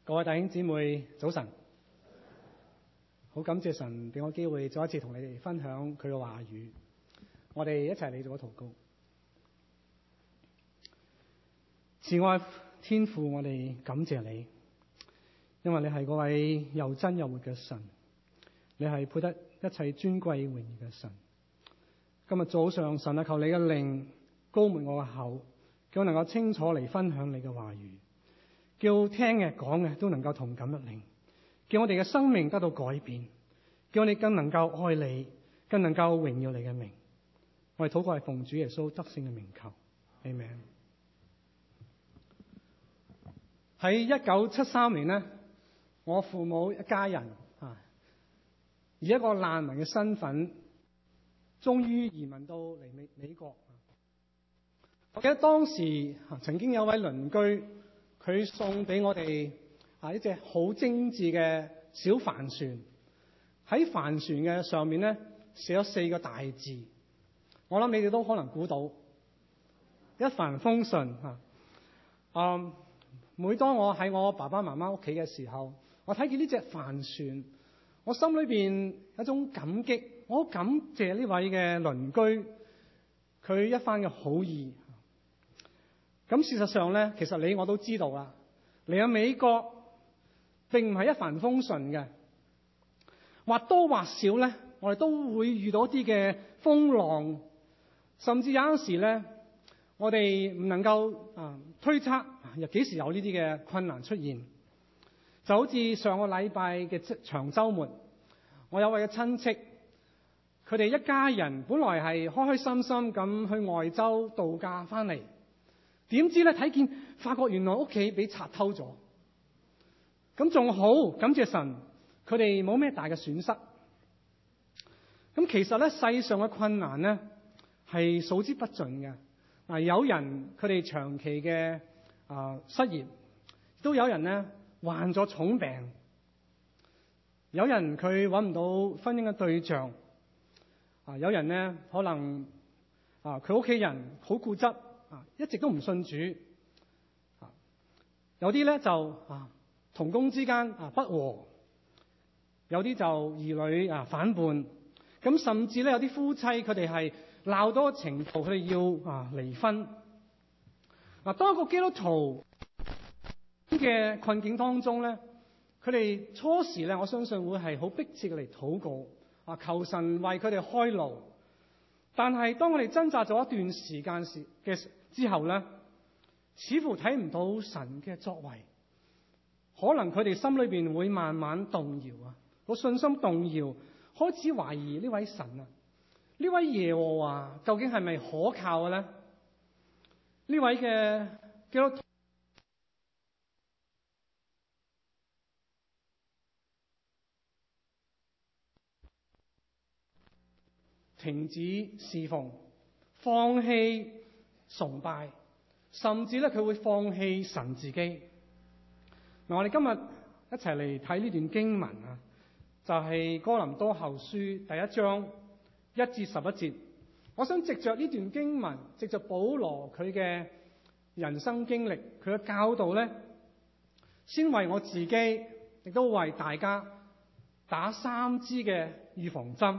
各位弟兄姊妹，早晨！好感謝神俾我機會再一次同你哋分享佢嘅話語。我哋一齊嚟做個禱告。慈愛天父，我哋感謝你，因為你係嗰位又真又活嘅神，你係配得一切尊貴榮耀嘅神。今日早上，神啊，求你嘅靈膏抹我嘅口，叫我能夠清楚嚟分享你嘅話語，叫聽嘅講嘅都能夠同感一靈，叫我哋嘅生命得到改變，叫我哋更能夠愛你，更能夠榮耀你嘅名。我哋禱告係奉主耶穌得勝嘅名求，阿們。喺1973年呢，我父母一家人以一個難民嘅身份，終於移民到嚟美國。我記得當時曾經有位鄰居，佢送俾我哋一隻好精緻嘅小帆船。喺帆船嘅上面咧寫咗4個大字，我諗你哋都可能估到，一帆風順。每當我喺我爸爸媽媽屋企嘅時候，我睇見呢隻帆船，我心裏邊有一種感激，我好感謝呢位嘅鄰居，佢一番嘅好意。咁事實上咧，其實你我都知道啦，嚟到美國並唔係一帆風順嘅，或多或少咧，我哋都會遇到一啲嘅風浪，甚至有陣時咧，我哋唔能夠推測又幾時有呢啲嘅困難出現。就好似上個禮拜嘅長週末，我有位嘅親戚，佢哋一家人本來係開開心心咁去外州度假翻嚟，點知咧發覺原來屋企俾賊偷咗。咁仲好，感謝神，佢哋冇咩大嘅損失。咁其實咧，世上嘅困難咧係數之不盡嘅。有人佢哋長期嘅失業，都有人咧患咗重病，有人佢揾唔到婚姻嘅對象，有人咧可能佢屋企人好固執，一直都唔信主，有啲咧就同工之間不和，有啲就兒女反叛，咁甚至咧有啲夫妻佢哋係鬧到個程度，佢哋要離婚。當一個基督徒嘅困境當中咧，佢哋初時咧，我相信會係好迫切嘅嚟禱告，求神為佢哋開路。但係當我哋掙扎咗一段時間之後咧，似乎睇唔到神嘅作為，可能佢哋心裏邊會慢慢動搖個信心動搖，開始懷疑呢位神呢位耶和華究竟係咪可靠嘅咧？呢位嘅基督徒停止侍奉，放棄崇拜，甚至咧佢會放棄神自己。我哋今日一齊嚟睇呢段經文就係哥林多後書第1章1至11節。我想藉着呢段經文，藉着保羅佢嘅人生經歷，佢嘅教導咧，先為我自己，亦都為大家打3支嘅預防針。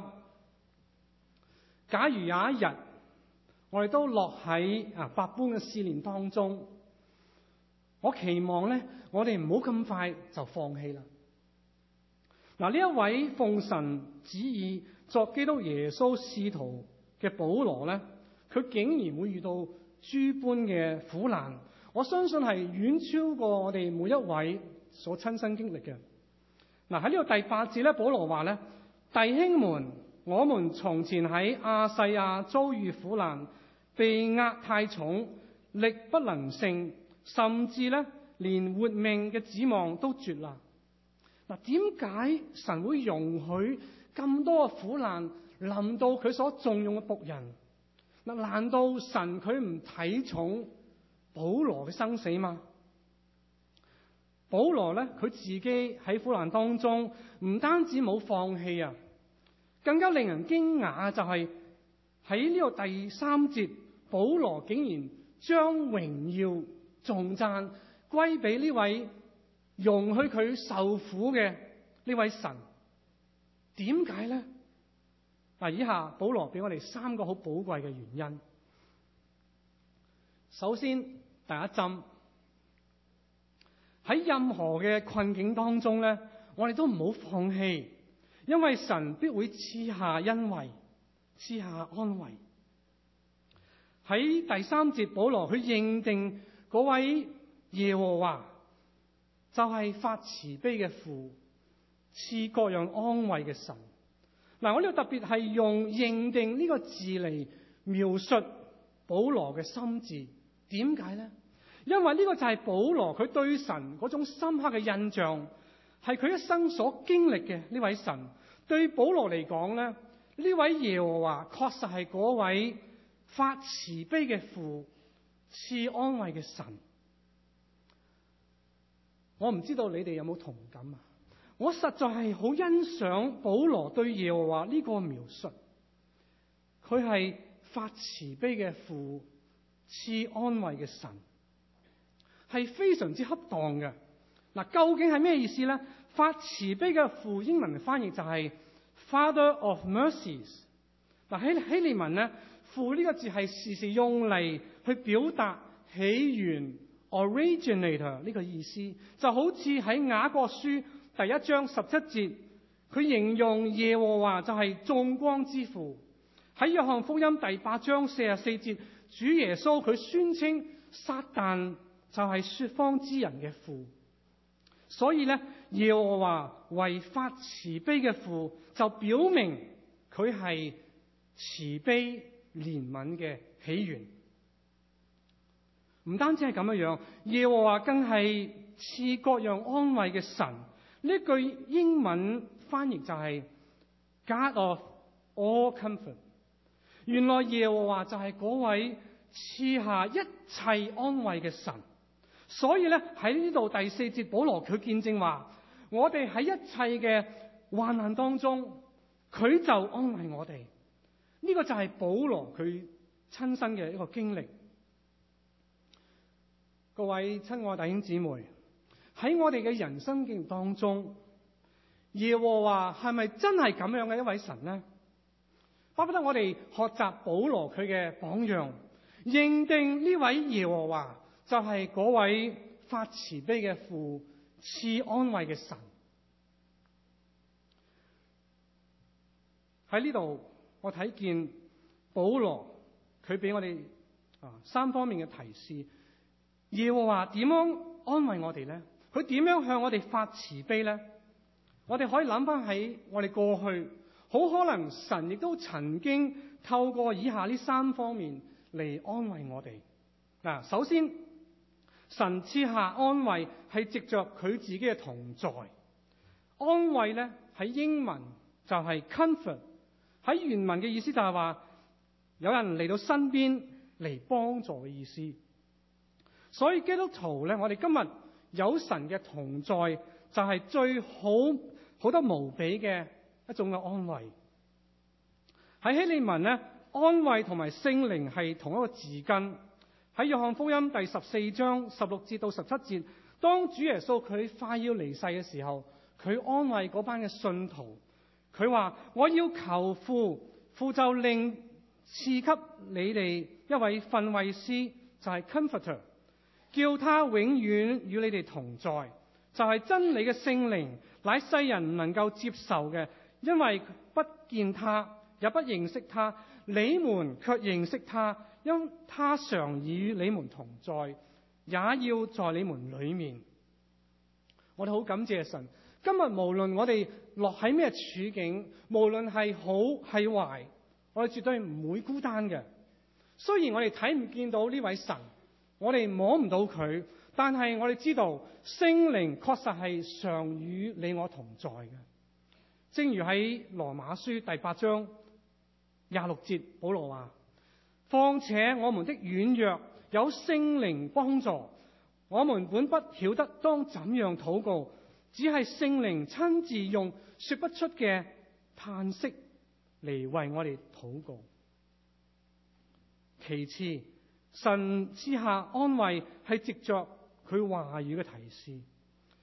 假如有一日我哋都落喺百般嘅試煉當中，我期望咧，我哋唔好咁快就放棄啦。呢一位奉神旨意作基督耶穌使徒嘅保羅咧，佢竟然會遇到諸般嘅苦難，我相信係遠超過我哋每一位所親身經歷嘅。喺呢個第8節咧，保羅話咧，弟兄們，我們從前喺亞細亞遭遇苦難，被壓太重，力不能勝，甚至咧連活命嘅指望都絕啦。點解神會容許咁多嘅苦難臨到佢所重用嘅僕人？難道神佢唔睇重保羅嘅生死嗎？保羅咧，佢自己喺苦難當中唔單止冇放棄更加令人驚訝就係喺呢個第3節，保羅竟然將榮耀頌讚歸俾呢位容許佢受苦嘅呢位神。點解咧？嗱，以下保羅俾我哋3個好寶貴嘅原因。首先，第一針，喺任何嘅困境當中咧，我哋都唔好放棄，因為神必會賜下恩惠，賜下安慰。喺第3節，保羅佢認定嗰位耶和華就係發慈悲嘅父，賜各樣安慰嘅神。嗱，我呢度特別係用認定呢個字嚟描述保羅嘅心志。點解呢？因為呢個就係保羅佢對神嗰種深刻嘅印象，係佢一生所經歷嘅呢位神。對保羅嚟講咧，呢位耶和華確實係嗰位發慈悲嘅父，賜安慰嘅神。我唔知道你哋有冇同感啊？我實在係好欣賞保羅對耶和華呢個描述，佢係發慈悲嘅父，賜安慰嘅神，係非常之恰當嘅。嗱，究竟係咩意思咧？發慈悲嘅父，英文翻譯就係 Father of Mercies。嗱，喺希臘文咧，父呢個字係時時用嚟去表達起源 originator 呢個意思，就好似喺雅各書第1章17節，佢形容耶和華就係眾光之父。喺約翰福音第8章44節，主耶穌佢宣稱撒旦就係說謊之人嘅父。所以咧，耶和華為發慈悲嘅父，就表明佢係慈悲憐憫嘅起源。唔單止係咁樣，耶和華更係賜各樣安慰嘅神。呢句英文翻譯就係 God of all comfort。原來耶和華就係嗰位賜下一切安慰嘅神。所以咧，喺呢度第4節，保羅佢見證話，我哋喺一切嘅患難當中，佢就安慰我哋。呢個就係保羅佢親身嘅一個經歷。各位親愛弟兄姊妹，喺我哋嘅人生經歷當中，耶和華係咪真係咁樣嘅一位神呢？巴不得我哋學習保羅佢嘅榜樣，認定呢位耶和華就係嗰位發慈悲嘅父，賜安慰嘅神。喺呢度我睇見保羅佢俾我哋3方面嘅提示。耶和華點樣安慰我哋呢？佢點樣向我哋發慈悲呢？我哋可以諗翻起我哋過去，好可能神亦都曾經透過以下呢3方面嚟安慰我哋。嗱，首先，神賜下安慰係藉着佢自己嘅同在。安慰咧喺英文就係 comfort， 喺原文嘅意思就係話有人嚟到身邊嚟幫助嘅意思。所以基督徒咧，我哋今日有神嘅同在，就係最好得無比嘅一種嘅安慰。喺希臘文咧，安慰同埋聖靈係同一個字根。喺約翰福音第14章16節到17節，當主耶穌佢快要離世嘅時候，佢安慰嗰班嘅信徒，佢話：我要求父，父就另賜給你哋一位訓慰師，就係 Comforter， 叫他永遠與你哋同在。就係真理嘅聖靈，乃世人唔能夠接受嘅，因為不見他，也不認識他，你們卻認識他，因他常與你們同在，也要在你們裏面。我哋好感謝神，今日無論我哋落喺咩處境，無論係好係壞，我哋絕對唔會孤單嘅。雖然我哋睇唔見到呢位神，我哋摸唔到佢，但係我哋知道聖靈確實係常與你我同在嘅。正如喺羅馬書第8章26節，保羅話：況且我們的軟弱有聖靈幫助，我們本不曉得當怎樣禱告，只係聖靈親自用說不出嘅嘆息嚟為我哋禱告。其次，神賜下安慰係藉着佢話語嘅提示。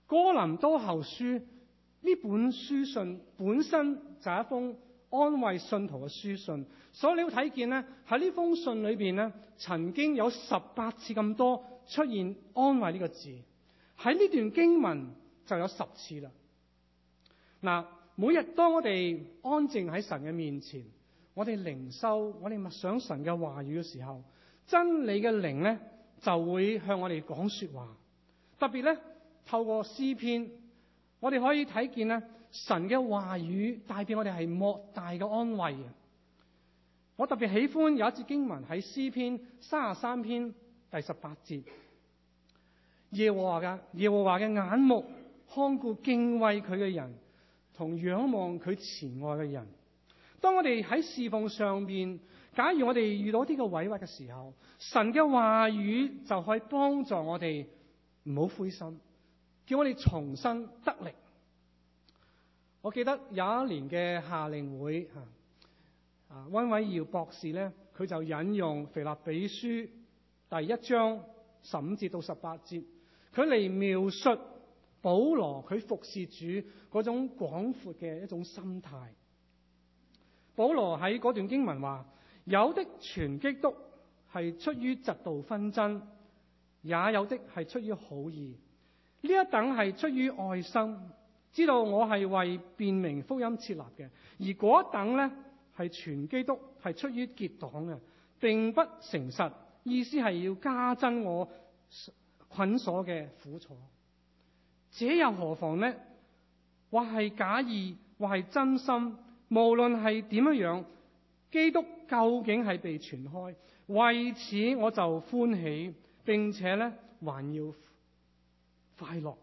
哥林多後書呢本書信本身就係一封安慰信徒嘅書信，所以你要睇見咧，喺呢封信裏邊咧，曾經有18次咁多出現安慰呢個字，喺呢段經文就有10次啦。嗱，每日當我哋安靜喺神嘅面前，我哋靈修，我哋默想神嘅話語嘅時候，真理嘅靈咧就會向我哋講說話。特別咧，透過詩篇，我哋可以睇見咧，神嘅話語帶俾我哋係莫大嘅安慰嘅。我特別喜歡有一節經文喺詩篇33篇第18節，耶和華嘅眼目看顧敬畏佢嘅人，同仰望佢慈愛嘅人。當我哋喺侍奉上面，假如我哋遇到啲嘅委屈嘅時候，神嘅話語就可以幫助我哋唔好灰心，叫我哋重新得力。我記得有一年嘅夏令會，溫偉耀博士咧，佢就引用腓立比書第1章15節到18節，佢嚟描述保羅佢服侍主嗰種廣闊嘅一種心態。保羅喺嗰段經文話：有的傳基督係出於嫉妒紛爭，也有的係出於好意。呢一等係出於愛心，知道我係為辨明福音設立嘅；而嗰一等咧係傳基督係出於結黨嘅，並不誠實，意思係要加增我捆鎖嘅苦楚。這又何妨呢？或係假意，或係真心，無論係點樣，基督究竟係被傳開，為此我就歡喜，並且咧還要快樂。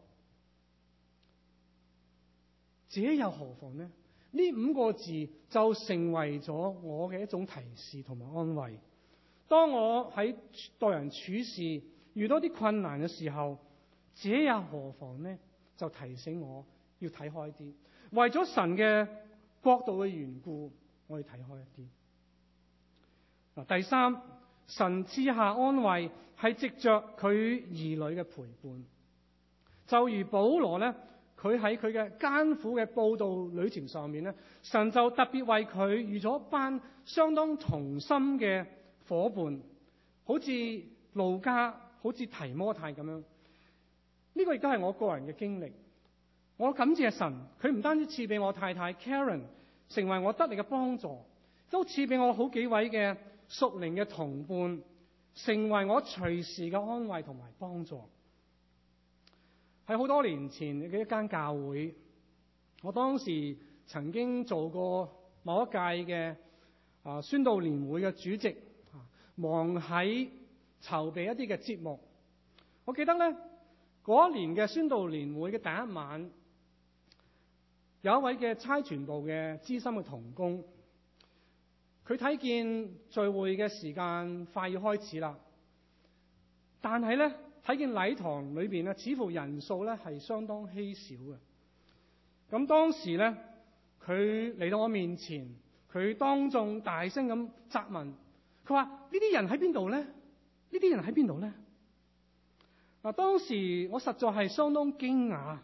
這又何妨呢？呢5個字就成為咗我嘅一種提示同埋安慰。當我喺待人處事遇到啲困難嘅時候，這又何妨呢？就提醒我要睇開啲，為咗神嘅國度嘅緣故，我要睇開一啲。第三，神賜下安慰係藉着佢兒女嘅陪伴，就如保羅咧，佢喺佢嘅艱苦嘅佈道旅程上面咧，神就特別為佢預咗一班相當同心嘅伙伴，好似路加，好似提摩太咁樣。呢個亦都係我個人嘅經歷。我感謝神，佢唔單止賜俾我太太 Karen 成為我得力嘅幫助，都賜俾我好幾位嘅屬靈嘅同伴，成為我隨時嘅安慰同埋幫助。喺好多年前嘅一間教會，我當時曾經做過某一屆嘅宣道年會嘅主席，忙喺籌備一啲嘅節目。我記得咧，嗰一年嘅宣道年會嘅第一晚，有一位嘅差傳部嘅資深嘅同工，佢睇見聚會嘅時間快要開始啦，但係咧睇見禮堂裏邊咧，似乎人數咧係相當稀少嘅。咁當時咧，佢嚟到我面前，佢當眾大聲咁責問，佢話：呢啲人喺邊度咧？呢啲人喺邊度咧？嗱，當時我實在係相當驚訝，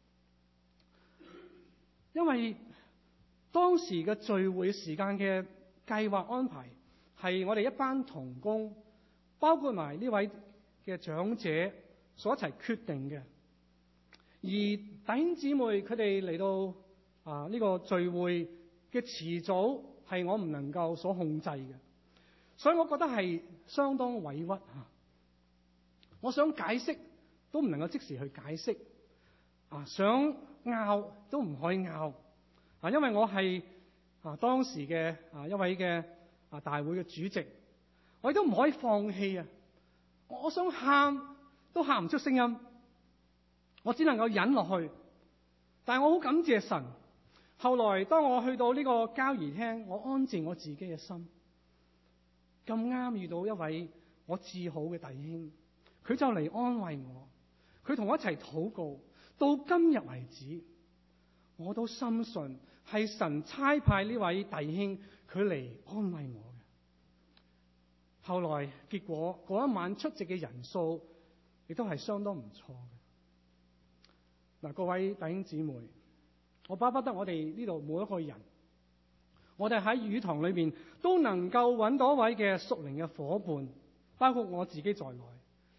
因為當時嘅聚會時間嘅計劃安排係我哋一班同工，包括埋呢位嘅長者所一齊決定嘅。而弟兄姊妹佢哋嚟到呢個聚會嘅遲早係我唔能夠所控制嘅，所以我覺得係相當委屈。我想解釋都唔能夠即時去解釋，想拗都唔可以拗，因為我係當時嘅一位嘅大會嘅主席，我亦都唔可以放棄啊！我想喊都喊唔出聲音，我只能夠忍落去。但係我好感謝神，後來當我去到呢個交誼廳，我安靜我自己嘅心，咁啱遇到一位我至好嘅弟兄。佢就嚟安慰我，佢同我一齊禱告，到今日為止，我都深信係神差派呢位弟兄佢嚟安慰我嘅。後來結果嗰一晚出席嘅人數亦都係相當唔錯嘅。 嗱，各位弟兄姊妹，我巴不得我哋呢度每一個人，我哋喺語堂裏邊都能夠揾到一位嘅屬靈嘅夥伴，包括我自己在內，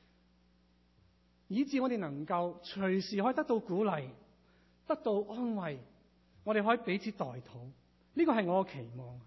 以致我哋能夠隨時可以得到鼓勵，得到安慰，我哋可以彼此代禱。呢個係我嘅期望。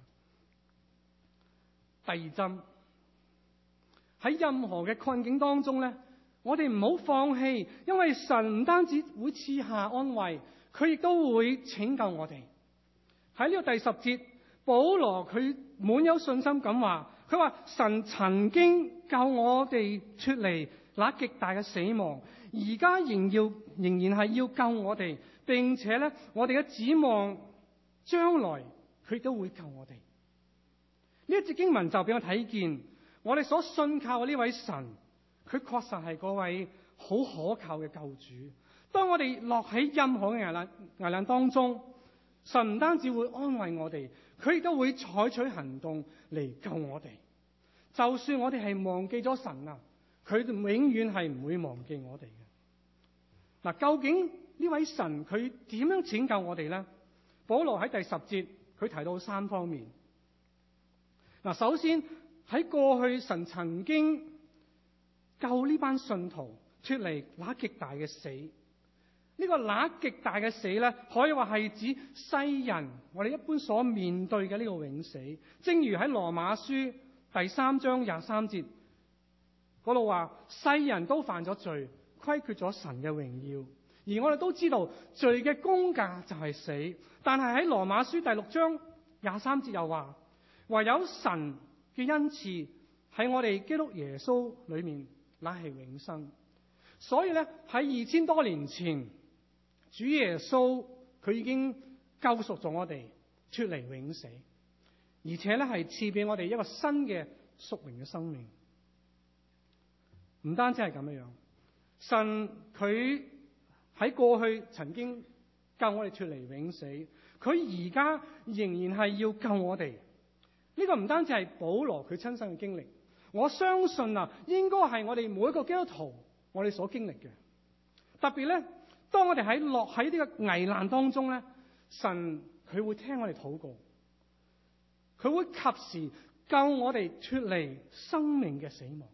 第二針，喺任何嘅困境當中咧，我哋唔好放棄，因為神唔單止會賜下安慰，佢亦都會拯救我哋。喺呢個第10節，保羅佢滿有信心咁話，佢話神曾經救我哋脫離那極大嘅死亡，而家仍然係要救我哋，並且咧我哋嘅指望將來佢都會救我哋。呢一節經文就俾我睇見，我哋所信靠嘅呢位神，佢確實係嗰位好可靠嘅救主。當我哋落喺任何嘅危難當中，神唔單止會安慰我哋，佢亦都會採取行動嚟救我哋。就算我哋係忘記咗神啊，佢永遠係唔會忘記我哋嘅。嗱，究竟呢位神佢點樣拯救我哋呢？保羅喺第10節佢提到3方面。嗱，首先喺過去神曾經救呢班信徒脫離那極大嘅死。呢個那極大嘅死咧，可以話係指世人我哋一般所面對嘅呢個永死。正如喺羅馬書第3章23節嗰度話，世人都犯咗罪，虧缺咗神嘅榮耀。而我哋都知道罪嘅工價就係死。但係喺羅馬書第6章23節又話，唯有神嘅恩賜喺我哋基督耶穌裏面，乃係永生。所以咧喺2000多年前，主耶穌佢已經救贖咗我哋脫離永死，而且咧係賜俾我哋一個新嘅屬靈嘅生命。唔單止係咁樣，神佢喺過去曾經救我哋脫離永死，佢而家仍然係要救我哋。呢個唔單止係保羅佢親身嘅經歷，我相信啊，應該係我哋每一個基督徒我哋所經歷嘅。特別咧，當我哋落喺呢個危難當中咧，神佢會聽我哋禱告，佢會及時救我哋脫離生命嘅死亡。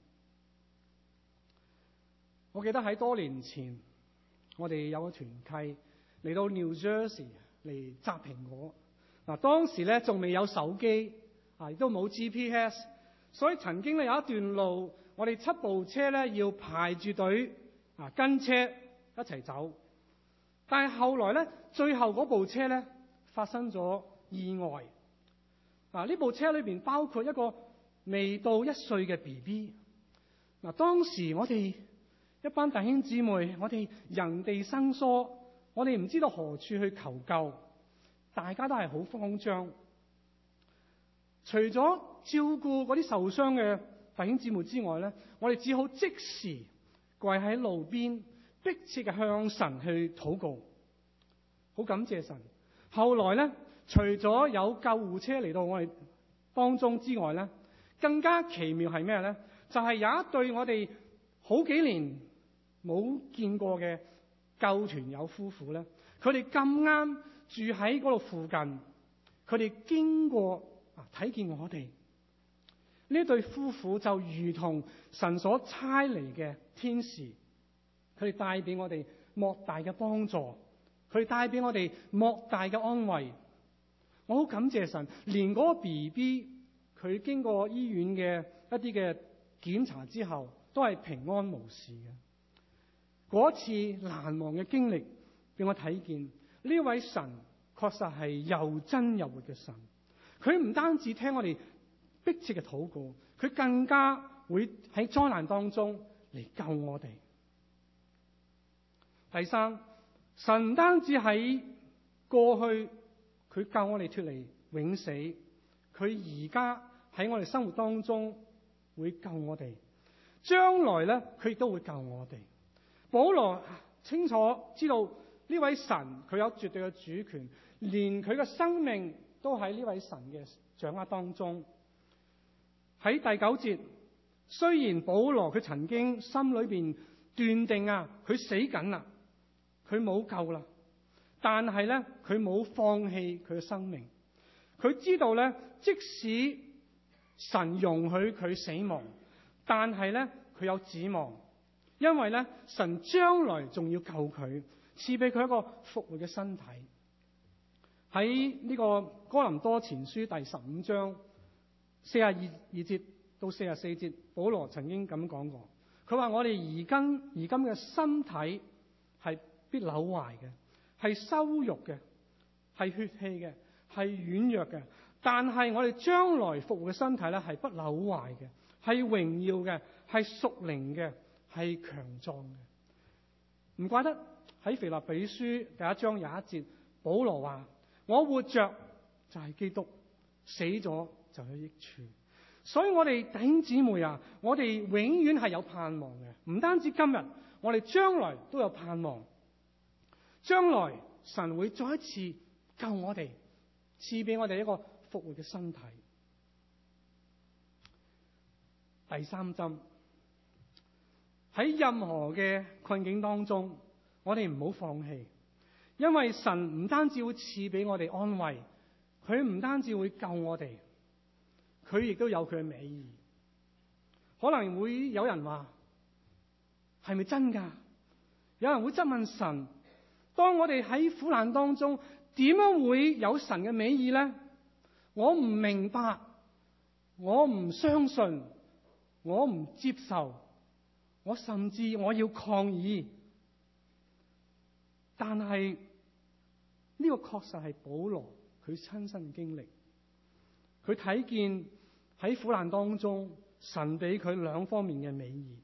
我記得喺多年前，我哋有個團契嚟到 New Jersey 嚟摘蘋果。嗱，當時咧仲未有手機，亦都冇 GPS， 所以曾經咧有一段路，我哋7部車咧要排住隊跟車一齊走。但係後來咧，最後嗰部車咧發生咗意外。呢部車裏邊包括一個未到1歲嘅 BB。當時我哋一班弟兄姊妹，我哋人地生疏，我哋唔知道何處去求救，大家都係好慌張。除咗照顧嗰啲受傷嘅弟兄姊妹之外咧，我哋只好即時跪喺路邊，迫切嘅向神去禱告。好感謝神。後來咧，除咗有救護車嚟到我哋當中之外咧，更加奇妙係咩咧？就係有一對我哋好幾年冇見過嘅救團友夫婦咧，佢哋咁啱住喺嗰度附近，佢哋經過睇見我哋呢對夫婦，就如同神所差嚟嘅天使，佢哋帶俾我哋莫大嘅幫助，佢哋帶俾我哋莫大嘅安慰。我好感謝神，連嗰個 BB 佢經過醫院嘅一啲嘅檢查之後，都係平安無事嘅。嗰次難忘嘅經歷俾我睇見，呢位神確實係又真又活嘅神。佢唔單止聽我哋迫切嘅禱告，佢更加會喺災難當中嚟救我哋。第三，神唔單止喺過去佢救我哋脫離永死，佢而家喺我哋生活當中會救我哋，將來咧佢亦都會救我哋。保羅清楚知道呢位神佢有絕對嘅主權，連佢嘅生命都喺呢位神嘅掌握當中。喺第9節，雖然保羅佢曾經心裏邊斷定佢死緊啦， 佢冇救啦，但係咧佢冇放棄佢嘅生命。佢知道咧，即使神容許佢死亡，但係咧佢有指望，因為咧神將來仲要救佢，賜俾佢一個復活嘅身體。喺呢個哥林多前書第15章42節到44節，保羅曾經咁講過，佢話我哋而今嘅身體係必朽壞嘅，係羞辱嘅，係血氣嘅，係軟弱嘅，但係我哋將來復活嘅身體咧係不朽壞嘅，係榮耀嘅，係屬靈嘅，係強壯嘅。唔怪得喺腓立比書第1章21節，保羅話：我活着就係基督，死咗就有益處。所以我哋弟兄姊妹啊，我哋永遠係有盼望嘅，唔單止今日，我哋將來都有盼望。將來神會再一次救我哋，賜俾我哋一個復活嘅身體。第3針，喺任何嘅困境當中，我哋唔好放棄，因為神唔單止會賜俾我哋安慰，佢唔單止會救我哋，佢亦都有佢嘅美意。可能會有人話，係咪真㗎？有人會質問神，當我哋喺苦難當中，點樣會有神嘅美意呢？我唔明白，我唔相信，我唔接受，我甚至我要抗議。但係呢個確實係保羅佢親身經歷，佢睇見喺苦難當中，神俾佢兩方面嘅美意。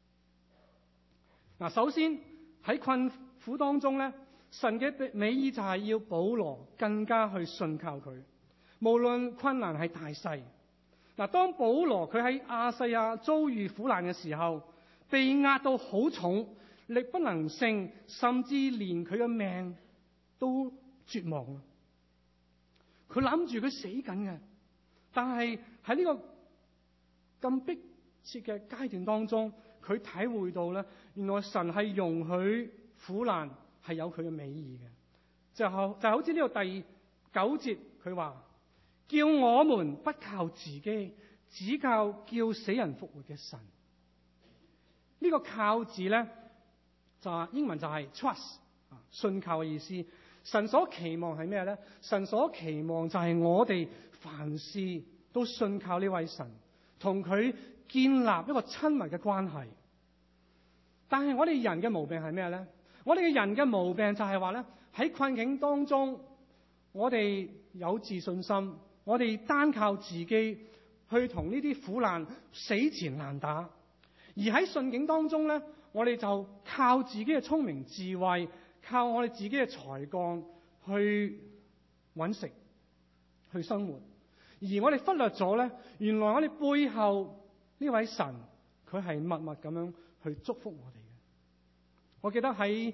嗱，首先喺困苦當中咧，神嘅美意就係要保羅更加去信靠佢，無論困難係大細。嗱，當保羅佢喺亞細亞遭遇苦難嘅時候，被壓到好重，力不能勝，甚至連佢嘅命都絕望啦。佢諗住佢死緊嘅，但係喺呢個咁迫切嘅階段當中，佢體會到咧，原來神係容許苦難係有佢嘅美意嘅。就好似呢個第9節，佢話叫我們不靠自己，只靠叫死人復活嘅神。呢個靠字咧，就係英文就係 trust， 信靠嘅意思。神所期望係咩咧？神所期望就係我哋凡事都信靠呢位神，同佢建立一個親密嘅關係。但係我哋人嘅毛病係咩咧？我哋嘅人嘅毛病就係話咧，喺困境當中，我哋有自信心，我哋單靠自己去同呢啲苦難死纏爛打。而喺順境當中咧，我哋就靠自己嘅聰明智慧，靠我哋自己嘅才幹去搵食，去生活。而我哋忽略咗咧，原來我哋背後呢位神，佢係默默咁樣去祝福我哋嘅。我記得喺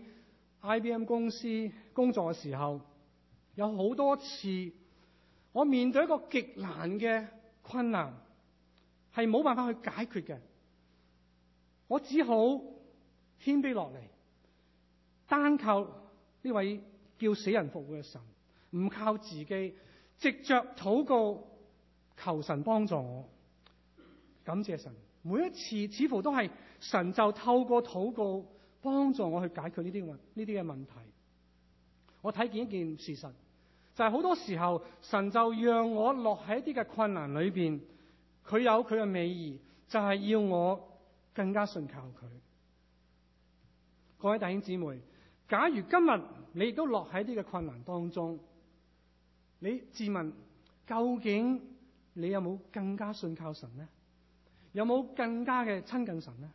IBM 公司工作嘅時候，有好多次我面對一個極難嘅困難，係冇辦法去解決嘅。我只好謙卑落嚟，單靠呢位叫死人復活嘅神，唔靠自己，藉着禱告求神幫助我。感謝神，每一次似乎都係神就透過禱告幫助我去解決呢啲嘅問題。我睇見一件事實，就係好多時候神就讓我落喺一啲嘅困難裏邊，佢有佢嘅美意，就係要我更加信靠佢。各位弟兄姊妹，假如今日你亦都落喺啲嘅困難當中，你自問究竟你有冇更加信靠神呢？有冇更加嘅親近神呢？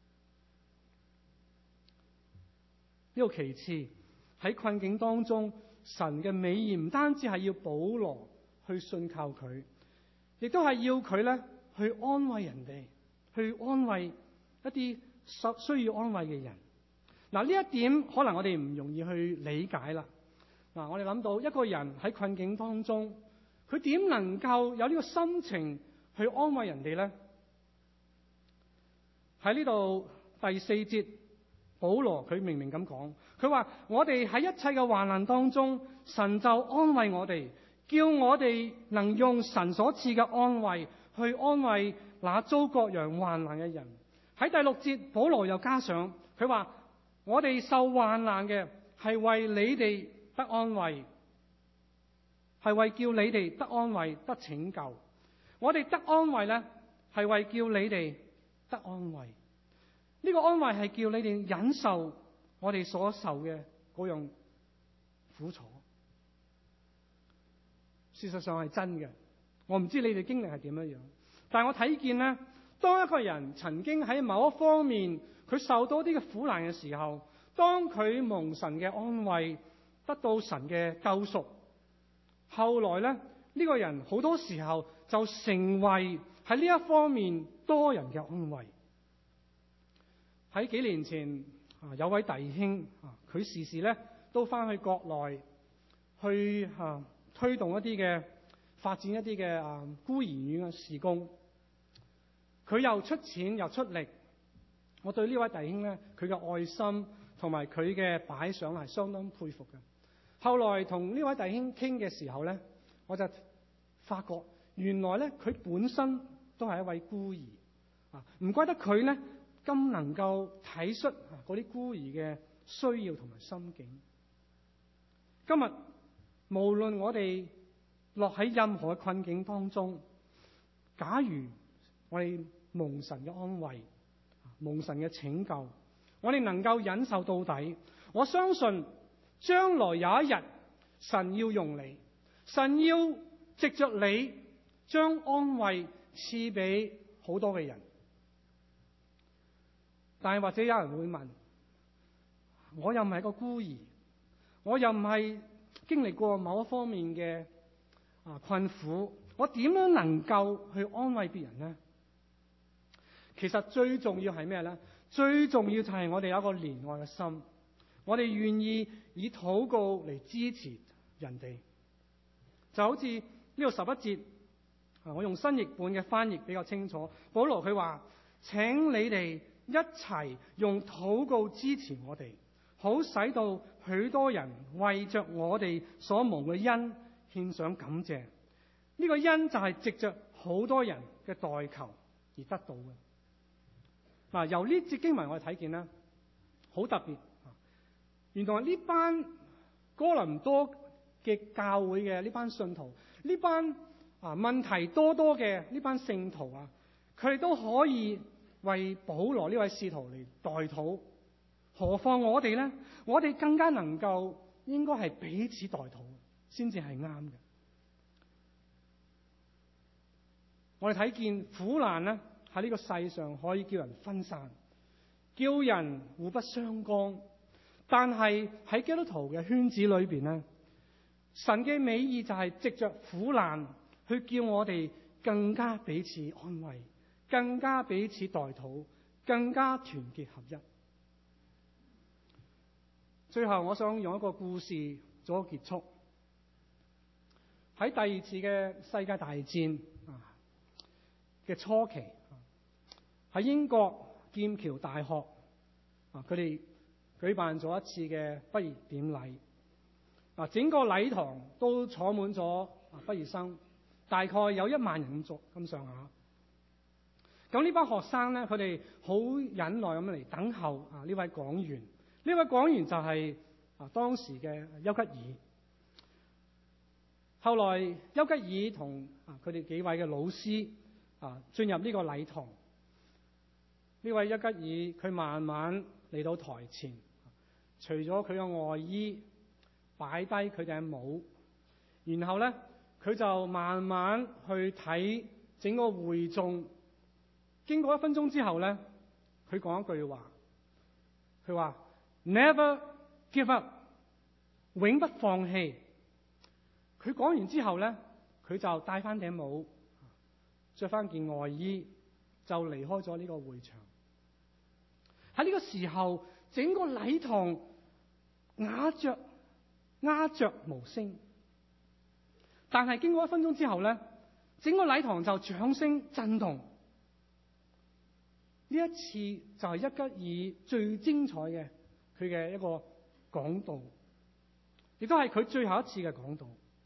呢個其次，喺困境當中，神嘅美意唔單止係要保羅去信靠佢，亦都係要佢咧去安慰人哋，去安慰一啲需要安慰嘅人。嗱，呢一點可能我哋唔容易去理解啦。嗱，我哋諗到一個人喺困境當中，佢點能夠有呢個心情去安慰人哋咧？喺呢度第4節， 保羅佢明明咁講，佢話我哋喺一切嘅患難當中，神就安慰我哋，叫我哋能用神所賜嘅安慰去安慰那遭各樣患難嘅人。喺第6節，保羅又加上佢話，我哋受患難嘅係為你哋得安慰，係為叫你哋得安慰得拯救。我哋得安慰呢，係為叫你哋得安慰。呢個安慰係叫你哋忍受我哋所受嘅嗰樣苦楚。事實上係真嘅，我唔知你哋經歷係點樣，但係我睇見呢，當一個人曾經喺某一方面佢受到啲嘅苦難嘅時候，當佢蒙神嘅安慰，得到神嘅救贖，後來呢，呢個人好多時候就成為喺呢一方面多人嘅安慰。喺幾年前有位弟兄佢時時咧都翻去國內去推動一啲嘅發展一啲嘅孤兒院嘅事工，佢又出錢又出力。我對呢位弟兄咧，佢嘅愛心同埋佢嘅擺上係相當佩服嘅。後來同呢位弟兄傾嘅時候咧，我就發覺原來咧佢本身都係一位孤兒唔怪得佢咧咁能夠體恤嗰啲孤兒嘅需要同埋心境。今日無論我哋落喺任何嘅困境當中，假如我哋蒙神嘅安慰，蒙神嘅拯救，我哋能夠忍受到底，我相信將來有一日神要用你，神要藉着你將安慰賜俾好多嘅人。但係或者有人會問，我又唔係個孤兒，我又唔係經歷過某一方面嘅困苦，我點樣能夠去安慰別人呢？其實最重要係咩呢？最重要就係我哋有一個憐愛嘅心，我哋願意以禱告嚟支持人哋。就好似呢度11節，我用新譯本嘅翻譯比較清楚。保羅佢話，請你哋一齊用禱告支持我哋，好使到許多人為着我哋所蒙嘅恩獻上感謝。呢個恩就係藉着好多人嘅代求而得到嘅。由呢節經文我哋睇見咧，好特別。原來呢班哥林多嘅教會嘅呢班信徒，呢班問題多嘅呢班聖徒佢哋都可以為保羅呢位使徒嚟代禱，何況我哋呢？我哋更加能夠應該係彼此代禱先至係啱嘅。我哋睇見苦難呢，喺呢個世上可以叫人分散，叫人互不相干。但係喺基督徒嘅圈子裏邊呢，神嘅美意就係藉着苦難去叫我哋更加彼此安慰，更加彼此代禱，更加團結合一。最後我想用一個故事做個結束。喺第二次嘅世界大戰嘅初期，喺英國劍橋大學佢哋舉辦咗一次嘅畢業典禮。整個禮堂都坐滿咗畢業生，大概有1萬人咁上下。咁呢班學生咧，佢哋好忍耐咁嚟等候呢位講員。呢位講員就係當時嘅丘吉爾。後來丘吉爾同佢哋幾位嘅老師進入呢個禮堂。呢位丘吉爾佢慢慢嚟到台前，除咗佢嘅外衣，擺低佢頂帽，然後咧佢就慢慢去睇整個會眾。經過1分鐘之後咧，佢講一句話，佢話 Never give up， 永不放棄。佢講完之後咧，佢就戴翻頂帽，着翻件外衣，就離開咗呢個會場。喺呢個時候，整個禮堂鴉雀無聲。但係經過1分鐘之後咧，整個禮堂就掌聲震動。 呢一次就係一吉爾最精彩嘅佢嘅一個講道，亦都係佢最後一次嘅講道。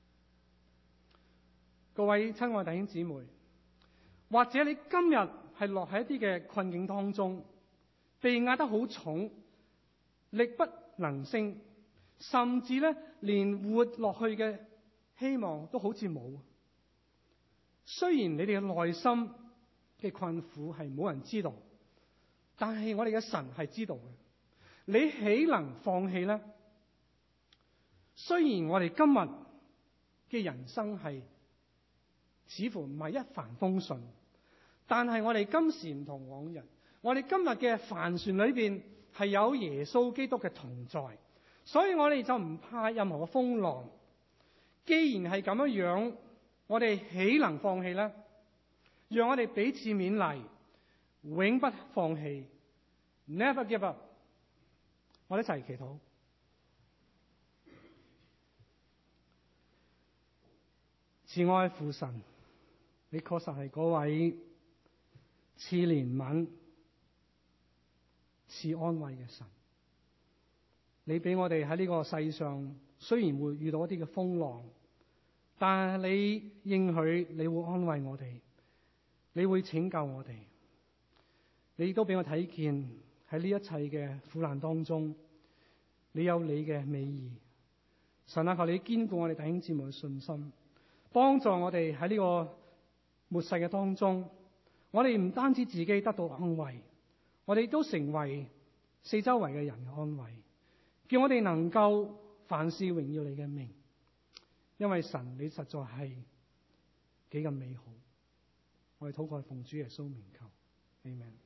各位親愛弟兄姊妹，或者你今日係落喺一啲嘅困境當中，被壓得好重，力不能勝，甚至咧連活落去嘅希望都好似冇。雖然你哋嘅內心嘅困苦係冇人知道，但係我哋嘅神係知道嘅。你豈能放棄呢？雖然我哋今日嘅人生係似乎唔係一帆風順，但係我哋今時唔同往日，我哋今日嘅帆船裏邊係有耶穌基督嘅同在，所以我哋就唔怕任何嘅風浪。既然係咁樣，我哋豈能放棄呢？讓我哋彼此勉勵，永不放棄 ，never give up。我哋一齊祈禱。慈愛父神，你確實係嗰位賜憐憫、賜安慰嘅神。你俾我哋喺呢個世上，雖然會遇到一啲嘅風浪，但係你應許你會安慰我哋，你會拯救我哋。你亦都俾我睇見喺呢一切嘅苦難當中，你有你嘅美意。神啊，求你堅固我哋弟兄姊妹嘅信心，幫助我哋喺呢個末世嘅當中，我哋唔單止自己得到安慰，我哋都成為四周圍嘅人嘅安慰，叫我哋能夠凡事榮耀你嘅名，因為神你實在係幾咁美好。我哋禱告奉主耶穌名求，阿們。